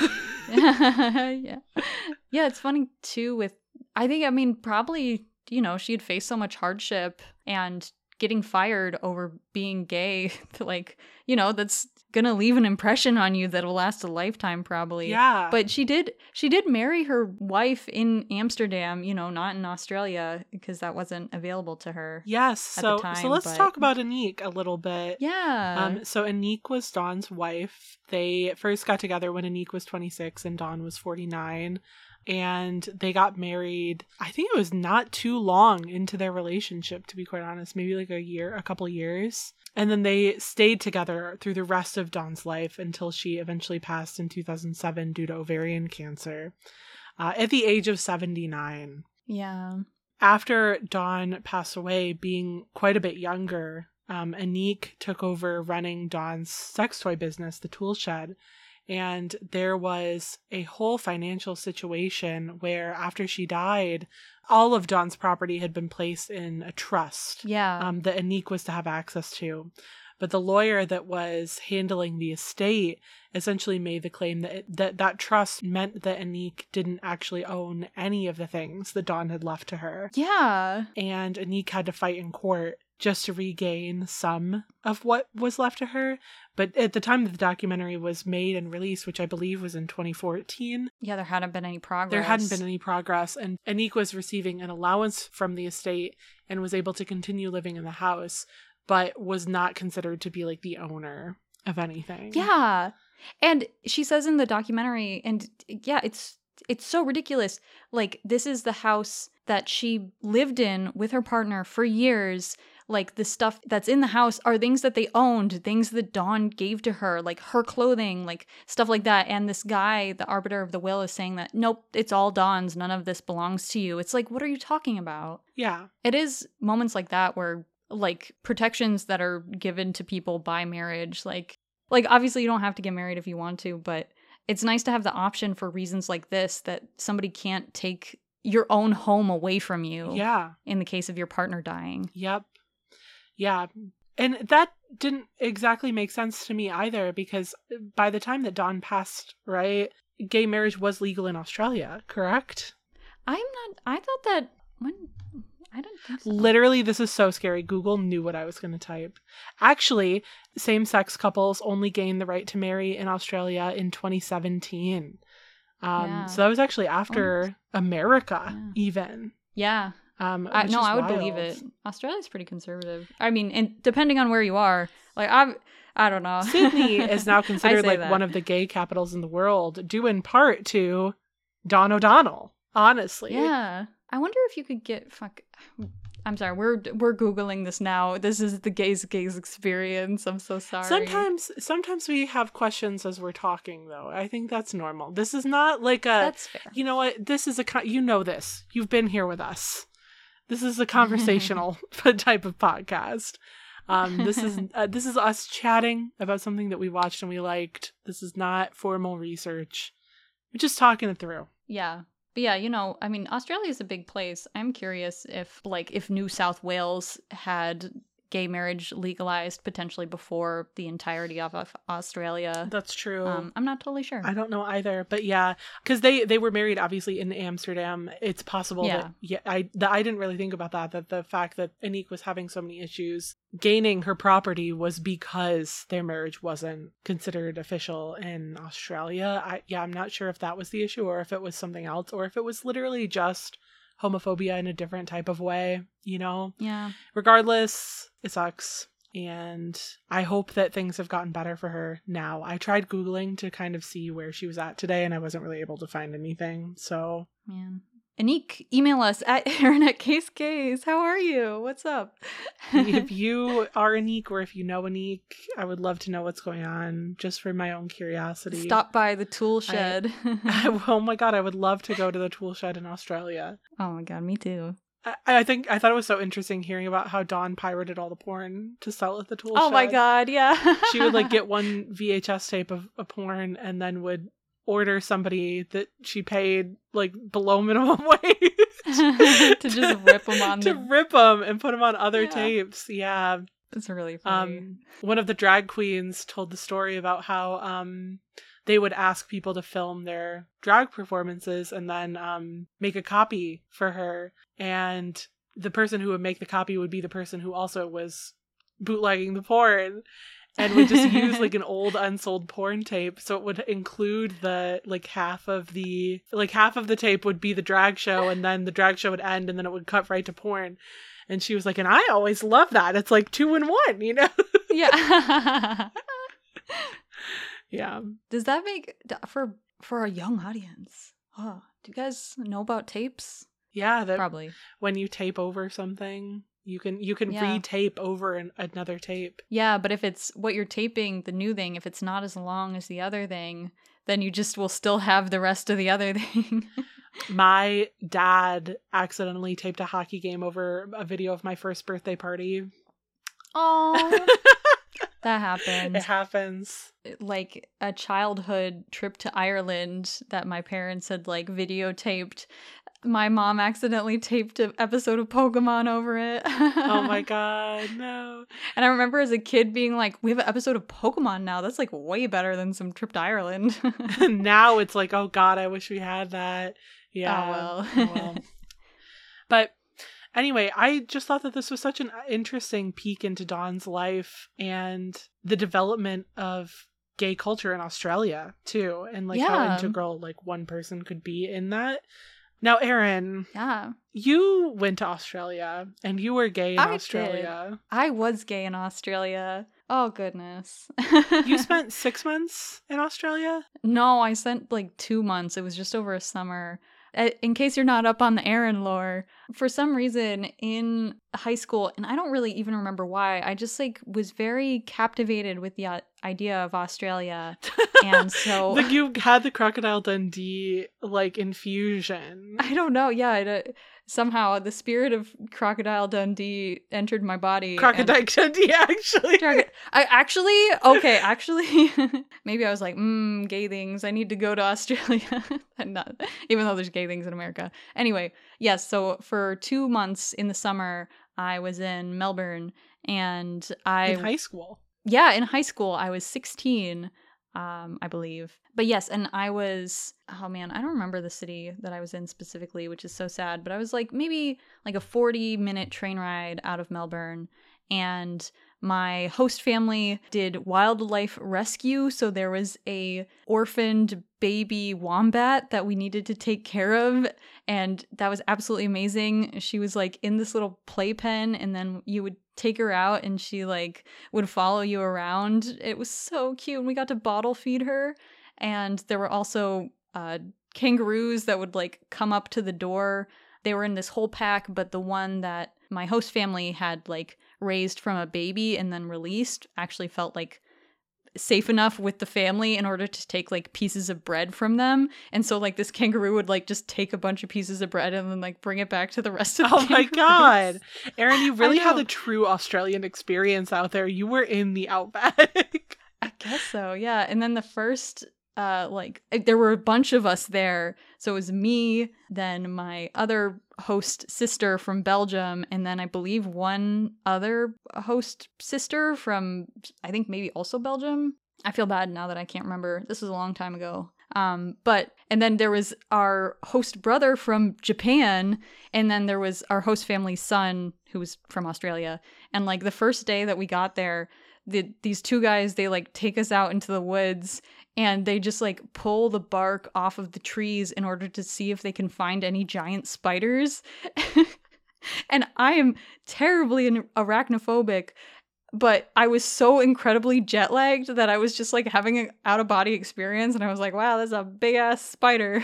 yeah. Yeah, it's funny too with, I think, I mean, probably, you know, she had faced so much hardship and getting fired over being gay, like, you know, that's gonna leave an impression on you that'll last a lifetime probably. Yeah. But she did she did marry her wife in Amsterdam, you know, not in Australia, because that wasn't available to her. Yes. at So the time, so let's but- talk about Anique a little bit. Yeah. Um, so Anique was Dawn's wife. They first got together when Anique was twenty-six and Dawn was forty-nine. And they got married, I think it was not too long into their relationship, to be quite honest. Maybe like a year, a couple years. And then they stayed together through the rest of Dawn's life until she eventually passed in two thousand seven due to ovarian cancer uh, at the age of seventy-nine. yeah. After Dawn passed away, being quite a bit younger, um, Anique took over running Dawn's sex toy business, the Tool Shed. And there was a whole financial situation where after she died, all of Dawn's property had been placed in a trust Yeah. um, that Anique was to have access to. But the lawyer that was handling the estate essentially made the claim that it, that, that trust meant that Anique didn't actually own any of the things that Dawn had left to her. yeah. And Anique had to fight in court just to regain some of what was left to her. But at the time that the documentary was made and released, which I believe was in twenty fourteen, Yeah, there hadn't been any progress. there hadn't been any progress. And Anique was receiving an allowance from the estate and was able to continue living in the house, but was not considered to be like the owner of anything. Yeah. And she says in the documentary, and yeah, it's it's so ridiculous. Like, this is the house that she lived in with her partner for years. Like, the stuff that's in the house are things that they owned, things that Dawn gave to her, like her clothing, like stuff like that. And this guy, the arbiter of the will, is saying that, nope, it's all Dawn's. None of this belongs to you. It's like, what are you talking about? Yeah. It is moments like that where, like, protections that are given to people by marriage, like, like obviously you don't have to get married if you want to, but it's nice to have the option for reasons like this, that somebody can't take your own home away from you. Yeah. In the case of your partner dying. Yep. Yeah. And that didn't exactly make sense to me either, because by the time that Dawn passed, right, gay marriage was legal in Australia, correct? I'm not, I thought that when, I don't think so. Literally, this is so scary. Google knew what I was going to type. Actually, same-sex couples only gained the right to marry in Australia in twenty seventeen. Um, Yeah. So that was actually after America, Yeah. even. Yeah. Um, I, which no, is I would wild. believe it. Australia's pretty conservative. I mean, and depending on where you are, like, I I don't know. Sydney is now considered say like that. one of the gay capitals in the world, due in part to Dawn O'Donnell, honestly. Yeah. I wonder if you could get fuck I'm sorry, we're we're Googling this now. This is the gays gays experience. I'm so sorry. Sometimes sometimes we have questions as we're talking, though. I think that's normal. This is not like a That's fair. you know what? This is a co- you know this. You've been here with us. This is a conversational type of podcast. Um, this is uh, this is us chatting about something that we watched and we liked. This is not formal research. We're just talking it through. Yeah. But yeah, you know, I mean, Australia is a big place. I'm curious if, like, if New South Wales had gay marriage legalized potentially before the entirety of, of Australia. That's true. Um, I'm not totally sure. I don't know either, but yeah, because they they were married obviously in Amsterdam. It's possible Yeah. that yeah, I that I didn't really think about that. That the fact that Anique was having so many issues gaining her property was because their marriage wasn't considered official in Australia. I yeah, I'm not sure if that was the issue or if it was something else or if it was literally just homophobia in a different type of way. You know. Yeah. Regardless, it sucks. And I hope that things have gotten better for her now. I tried Googling to kind of see where she was at today, and I wasn't really able to find anything. So, Man. Anique, email us at Aaron at Case Case. How are you? What's up? if you are Anique or if you know Anique, I would love to know what's going on just for my own curiosity. Stop by the tool shed. I, oh my god, I would love to go to the tool shed in Australia. Oh my god, me too. I, I think I thought it was so interesting hearing about how Dawn pirated all the porn to sell at the tool shed. Oh my god, yeah. She would like get one V H S tape of a porn and then would order somebody that she paid like below minimum wage to just rip them on to the... rip them and put them on other Yeah. tapes. Yeah. It's really funny. Um, one of the drag queens told the story about how um, they would ask people to film their drag performances and then um, make a copy for her. And the person who would make the copy would be the person who also was bootlegging the porn and would just use like an old unsold porn tape. So it would include the like half of the like half of the tape would be the drag show, and then the drag show would end and then it would cut right to porn. And she was like, and I always love that. It's like two in one, you know? Yeah. Yeah. Does that make, for for a young audience, oh, do you guys know about tapes? Yeah. That Probably. when you tape over something, you can you can Yeah. re-tape over an, another tape. Yeah, but if it's what you're taping, the new thing, if it's not as long as the other thing, then you just will still have the rest of the other thing. My dad accidentally taped a hockey game over a video of my first birthday party. Oh, that happened. It happens. Like a childhood trip to Ireland that my parents had like videotaped. My mom accidentally taped an episode of Pokemon over it. Oh my god, no. And I remember as a kid being like, we have an episode of Pokemon now. That's like way better than some trip to Ireland. Now it's like, oh god, I wish we had that. Yeah. Oh, well. Oh, well. But anyway, I just thought that this was such an interesting peek into Dawn's life and the development of gay culture in Australia too, and like how Yeah. integral like one person could be in that. Now, Erin, Yeah. you went to Australia and you were gay in I did. Australia. I was gay in Australia. Oh, goodness. You spent six months in Australia? No, I spent like two months. It was just over a summer. Uh, In case you're not up on the Erin lore, for some reason in high school, and I don't really even remember why, I just like was very captivated with the uh, idea of Australia. And so Like you had the Crocodile Dundee like infusion. I don't know. Yeah, it, uh, somehow the spirit of Crocodile Dundee entered my body. and- Crocodile Dundee, actually. Dragon- I actually, okay, actually, maybe I was like, mmm, gay things. I need to go to Australia. And not, even though there's gay things in America. Anyway, yes, so for two months in the summer, I was in Melbourne, and I, In high school. yeah, in high school, I was sixteen, um, I believe. But yes, and I was, oh man, I don't remember the city that I was in specifically, which is so sad, but I was like maybe like a forty minute train ride out of Melbourne, and my host family did wildlife rescue, so there was a orphaned baby wombat that we needed to take care of, and that was absolutely amazing. She was like in this little playpen, and then you would take her out and she like would follow you around. It was so cute, and we got to bottle feed her. And there were also uh kangaroos that would like come up to the door. They were in this whole pack, but the one that my host family had like raised from a baby and then released actually felt like safe enough with the family in order to take like pieces of bread from them. And so like this kangaroo would like just take a bunch of pieces of bread and then like bring it back to the rest of the Oh my kangaroos. god. Erin, you really I had know. the true Australian experience out there. You were in the outback. I guess so, yeah. And then the first, uh, like, eh, there were a bunch of us there. So it was me, then my other host sister from Belgium, and then I believe one other host sister from, I think maybe also Belgium. I feel bad now that I can't remember. This was a long time ago. Um, but, and then there was our host brother from Japan, and then there was our host family's son who was from Australia. And like the first day that we got there, the, these two guys, they like take us out into the woods and they just like pull the bark off of the trees in order to see if they can find any giant spiders. And I am terribly an- arachnophobic, but I was so incredibly jet lagged that I was just like having an out of body experience, and I was like, wow, that's a big ass spider.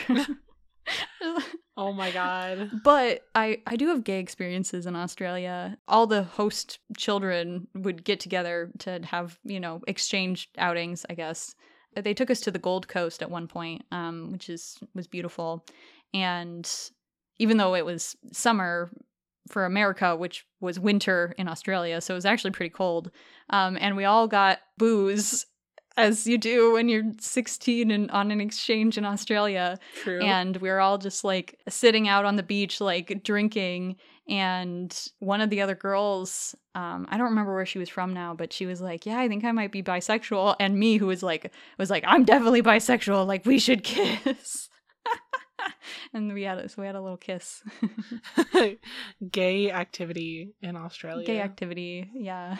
Oh my god. But I, I do have gay experiences in Australia. All the host children would get together to have, you know, exchange outings, I guess. They took us to the Gold Coast at one point, um, which is was beautiful. And even though it was summer for America, which was winter in Australia, so it was actually pretty cold. Um, and we all got booze as you do when you're sixteen and on an exchange in Australia. True. And we were all just like sitting out on the beach, like drinking. And one of the other girls, um, I don't remember where she was from now, but she was like, yeah, I think I might be bisexual. And me, who was like, was like, I'm definitely bisexual. Like, we should kiss. And we had, so we had a little kiss. Gay activity in Australia. Gay activity, yeah.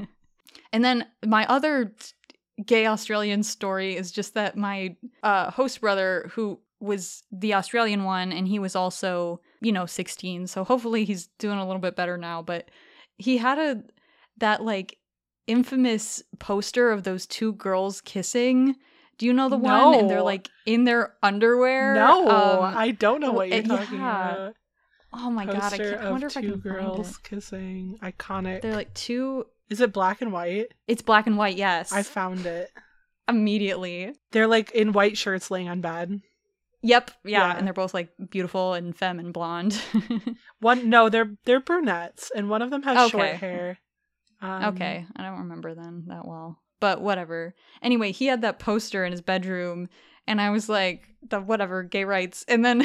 And then my other gay Australian story is just that my uh, host brother, who was the Australian one, and he was also, you know, sixteen, so hopefully he's doing a little bit better now, but he had a that like infamous poster of those two girls kissing. Do you know the no. one? And they're like in their underwear. No, um, I don't know what you're uh, talking yeah. about. Oh my Poster god, I, can't, I wonder if I two can girls find it. kissing. Iconic. They're like two. Is it black and white? It's black and white, yes. I found it. Immediately. They're like in white shirts laying on bed. Yep, yeah, Yeah. and they're both like beautiful and femme and blonde. One, no, they're they're brunettes, and one of them has Okay. short hair. Um, Okay, I don't remember them that well, but whatever. Anyway, he had that poster in his bedroom, and I was like, the whatever, gay rights. And then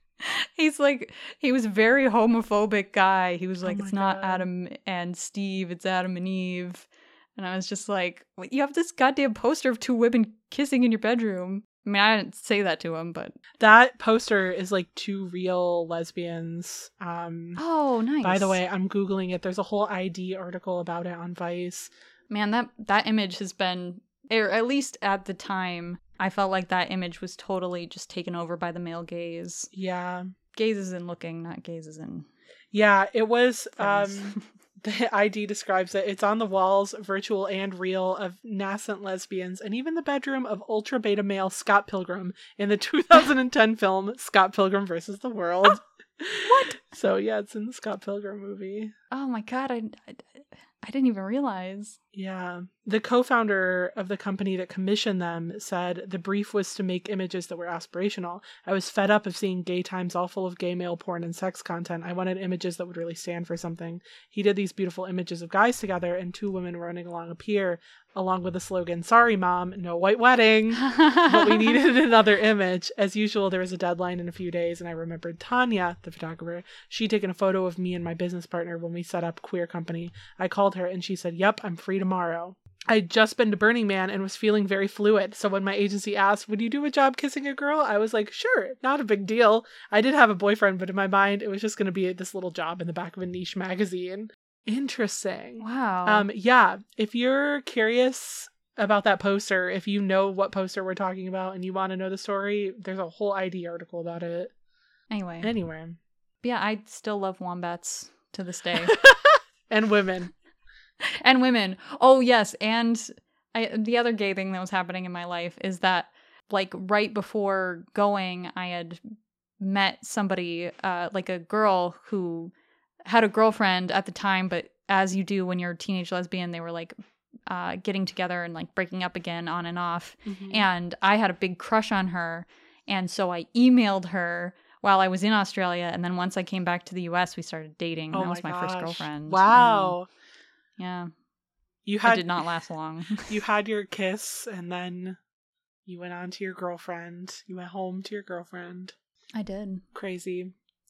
he's like, he was a very homophobic guy. He was like, Oh my it's not God. Adam and Steve, it's Adam and Eve. And I was just like, "What, you have this goddamn poster of two women kissing in your bedroom." I mean, I didn't say that to him, but That poster is like two real lesbians. Um, oh, nice. By the way, I'm Googling it. There's a whole I D article about it on Vice. Man, that that image has been, or at least at the time, I felt like that image was totally just taken over by the male gaze. Yeah. Gaze is in looking, not gaze is in Yeah, it was. friends. Um, the I D describes it. It's on the walls, virtual and real, of nascent lesbians, and even the bedroom of ultra beta male Scott Pilgrim in the two thousand ten film Scott Pilgrim versus the World. What? So yeah, it's in the Scott Pilgrim movie. Oh my god, I, I, I didn't even realize. Yeah. The co-founder of the company that commissioned them said the brief was to make images that were aspirational. I was fed up of seeing gay times all full of gay male porn and sex content. I wanted images that would really stand for something. He did these beautiful images of guys together and two women running along a pier, along with the slogan, "Sorry, Mom, no white wedding." But we needed another image. As usual, there was a deadline in a few days, and I remembered Tanya, the photographer. She'd taken a photo of me and my business partner when we set up Queer Company. I called her, and she said, "Yep, I'm free tomorrow." I'd just been to Burning Man and was feeling very fluid, so when my agency asked, "Would you do a job kissing a girl?" I was like, sure, not a big deal. I did have a boyfriend, but in my mind, it was just going to be this little job in the back of a niche magazine. Interesting. Wow. Um, yeah, if you're curious about that poster, if you know what poster we're talking about and you want to know the story, there's a whole I D article about it. Anyway. Anyway. Yeah, I still love wombats to this day. And women. And women. Oh, yes. And I, the other gay thing that was happening in my life is that, like, right before going, I had met somebody, uh, like a girl who had a girlfriend at the time, but as you do when you're a teenage lesbian, they were, like, uh, getting together and, like, breaking up again on and off. Mm-hmm. And I had a big crush on her. And so I emailed her while I was in Australia. And then once I came back to the U S, we started dating. Oh that my was my first gosh. girlfriend. Wow. Yeah. You It had did not last long. you had your kiss and then you went on to your girlfriend. You went home to your girlfriend. I did. Crazy.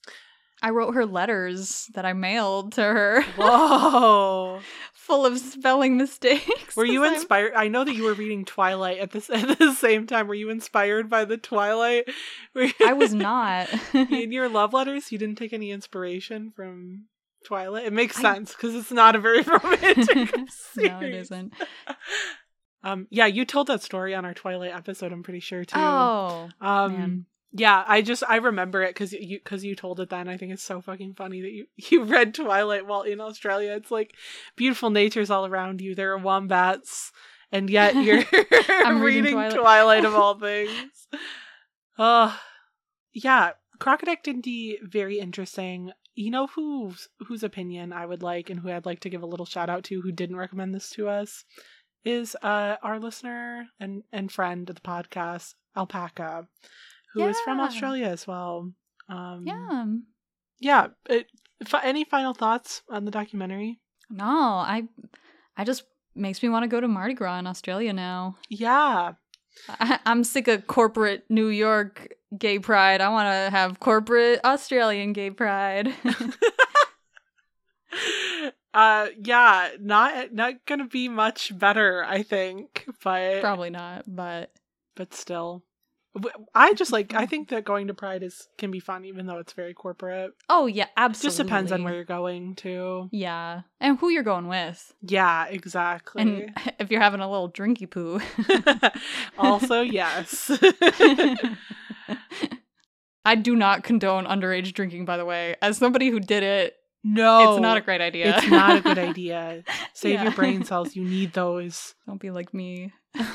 I wrote her letters that I mailed to her. Whoa. Full of spelling mistakes. Were you 'cause I'm- inspired? I know that you were reading Twilight at the, at the same time. Were you inspired by the Twilight? Were I was not. in your love letters, you didn't take any inspiration from Twilight? It makes I- sense because it's not a very romantic series. No, it isn't. Um, yeah, you told that story on our Twilight episode, I'm pretty sure, too. Oh, um, man. Yeah, I just, I remember it because you, because you told it then. I think it's so fucking funny that you, you read Twilight while in Australia. It's like beautiful nature's all around you. There are wombats, and yet you're I'm reading reading Twilight. Twilight of all things. Oh, yeah. Crocodile Dindy, very interesting. You know whose whose opinion I would like and who I'd like to give a little shout out to who didn't recommend this to us is uh, our listener and, and friend of the podcast, Alpaca, who is from Yeah. Australia as well. Um, Yeah. Yeah. It, fi- any final thoughts on the documentary? No, I I just makes me want to go to Mardi Gras in Australia now. Yeah. I- I'm sick of corporate New York gay pride. I want to have corporate Australian gay pride. uh, yeah, not not gonna be much better, I think, but Probably not, but but still. I just like, I think that going to Pride is can be fun, even though it's very corporate. oh yeah, absolutely. Just depends on where you're going to. Yeah, and who you're going with. Yeah, exactly. And if you're having a little drinky poo. Also, yes. I do not condone underage drinking, by the way. As somebody who did it, No. it's not a great idea. It's not a good idea. Save Yeah. your brain cells. You need those. Don't be like me.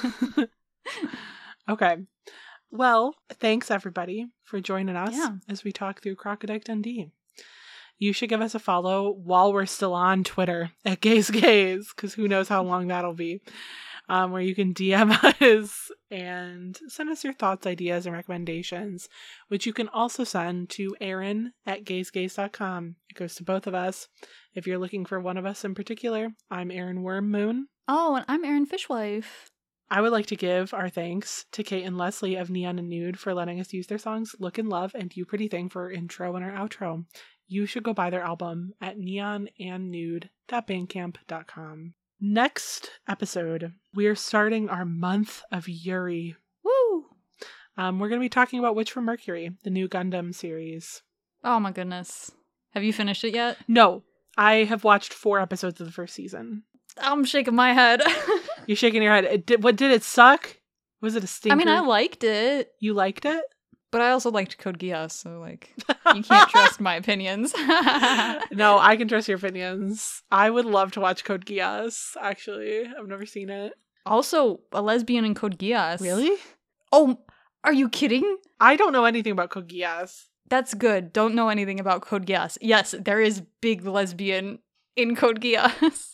Okay. Well, thanks everybody for joining us Yeah. as we talk through Crocodile Dundee. You should give us a follow while we're still on Twitter at Gaze Gaze, because who knows how long that'll be. Um, where you can D M us and send us your thoughts, ideas, and recommendations, which you can also send to Erin at gazegaze dot com. It goes to both of us. If you're looking for one of us in particular, I'm Erin Wormmoon. Oh, and I'm Erin Fishwife. I would like to give our thanks to Kate and Leslie of Neon and Nude for letting us use their songs Look and Love and You Pretty Thing for our intro and our outro. You should go buy their album at neon and nude dot bandcamp dot com. Next episode, we are starting our month of Yuri. Woo! Um, we're going to be talking about Witch from Mercury, the new Gundam series. Oh my goodness. Have you finished it yet? No, I have watched four episodes of the first season. I'm shaking my head. You're shaking your head. It did, what, did it suck? Was it a stinker? I mean, I liked it, You liked it? but I also liked Code Geass, so like, you can't trust my opinions. No, I can trust your opinions. I would love to watch Code Geass, actually. I've never seen it. Also, a lesbian in Code Geass. Really? Oh, are you kidding? I don't know anything about Code Geass. That's good. Don't know anything about Code Geass. Yes, there is big lesbian in Code Geass.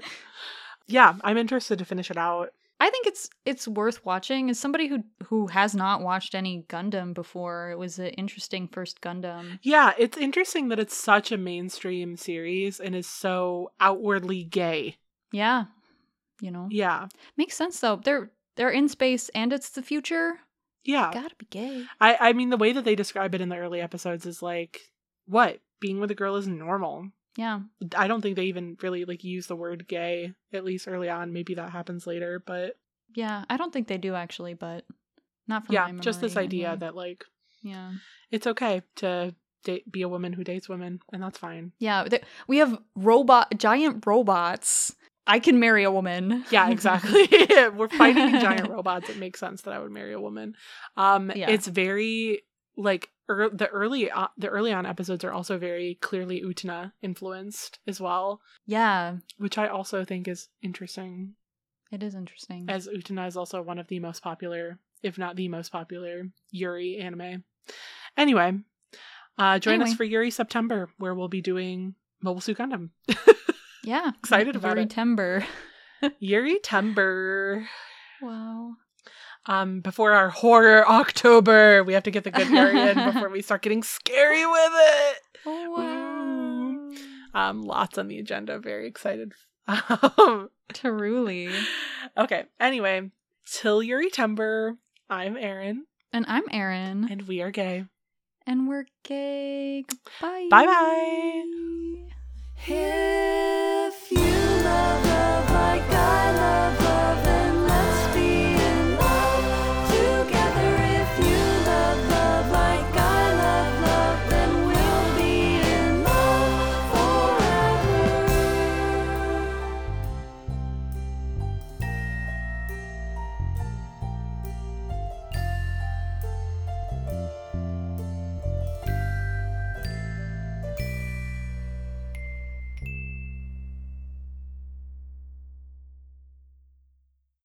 Yeah, I'm interested to finish it out. I think it's it's worth watching. As somebody who who has not watched any Gundam before, it was an interesting first Gundam. Yeah, it's interesting that it's such a mainstream series and is so outwardly gay. Yeah, you know, Yeah. makes sense though. They're they're in space and it's the future. Yeah. Gotta be gay. I, I mean, the way that they describe it in the early episodes is like, what? Being with a girl is normal. Yeah. I don't think they even really like use the word gay, at least early on. Maybe that happens later, but Yeah, I don't think they do actually, but not from yeah, my memory. just this idea anyway. that like Yeah. it's okay to date, be a woman who dates women, and that's fine. Yeah, th- we have robot giant robots. I can marry a woman. Yeah, exactly. We're fighting giant robots. It makes sense that I would marry a woman. Um, Yeah. It's very like er- the early uh, the early on episodes are also very clearly Utena influenced as well, Yeah, which I also think is interesting. it is interesting. As Utena is also one of the most popular, if not the most popular, Yuri anime. Anyway, uh, join Anyway. us for Yuri September, where we'll be doing Mobile Suit Gundam. Yeah, Excited about Yuri it. Timber. Yuri Timber. Wow. Um, before our horror October, we have to get the good Yuri in before we start getting scary with it. Oh wow. Um, lots on the agenda. Very excited. Um, Truly. okay. Anyway, till Yuri Timber, I'm Erin, And I'm Erin. and we are gay. And we're gay. Goodbye. Bye bye. Hey.